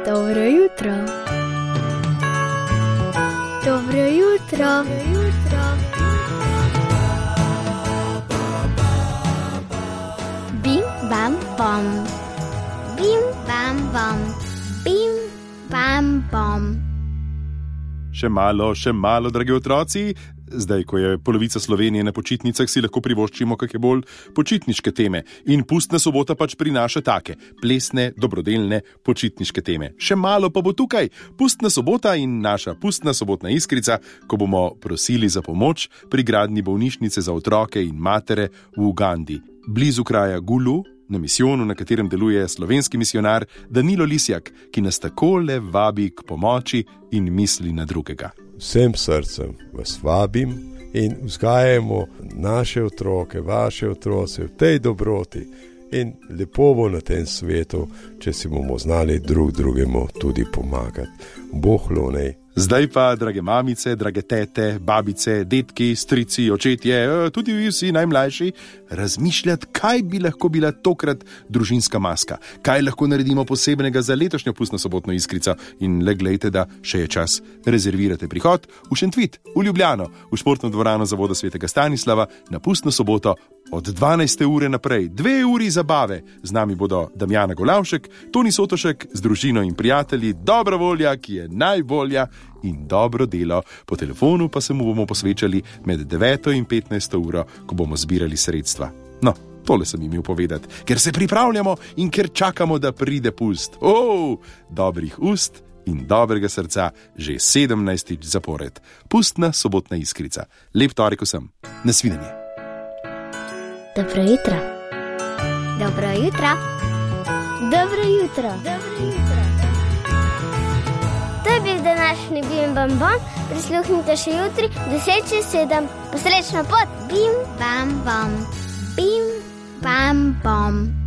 Dobro jutro. Dobro jutro. Bim, bam, bom. Bim, bam, bom. Bim, bam, bom. Še malo, dragi otroci. Zdaj, ko je polovica Slovenije na počitnicah, si lahko privoščimo kakšne bolj počitniške teme. In Pustna sobota pač prinaša take plesne, dobrodelne počitniške teme. Še malo pa bo tukaj Pustna sobota in naša Pustna sobotna iskrica, ko bomo prosili za pomoč pri gradnji bolnišnice za otroke in matere v Ugandi, blizu kraja Gulu, na misijonu, na katerem deluje slovenski misijonar Danilo Lisjak, ki nas takole vabi k pomoči in misli na drugega. Vsem srcem vas vabim in vzgajamo naše otroke, vaše otroce v tej dobroti in lepo bo na tem svetu, če si bomo znali drugemu tudi pomagati. Bog lonej. Zdaj pa, drage mamice, drage tete, babice, detki, strici, očetje, tudi vsi najmlajši, razmišljati, kaj bi lahko bila tokrat družinska maska, kaj lahko naredimo posebnega za letošnjo Pustno sobotno iskrico in le glejte, da še je čas. Rezervirate prihod v Šentvit, v Ljubljano, v športno dvorano Zavoda svetega Stanislava na Pustno soboto od 12. ure naprej. 2 uri zabave. Z nami bodo Damjana Golavšek, Toni Sotošek, z družino in prijatelji, dobra volja, ki je najbolja, in dobro delo. Po telefonu pa se mu bomo posvečali med 9. in 15. uro, ko bomo zbirali sredstva. No, tole sem imel povedati, ker se pripravljamo in ker čakamo, da pride pust. Dobrih ust in dobrega srca že 17. zapored. Pustna sobotna iskrica. Lep torek vsem. Nasvidenje. Dobro jutro. Dobro jutro. Dobro jutro. Dobro jutro. To je bil današnji Bim Bam Bom. Prisluhnite še jutri 10:07. Posrečno pot. Bim Bam Bom. Bim Bam Bom.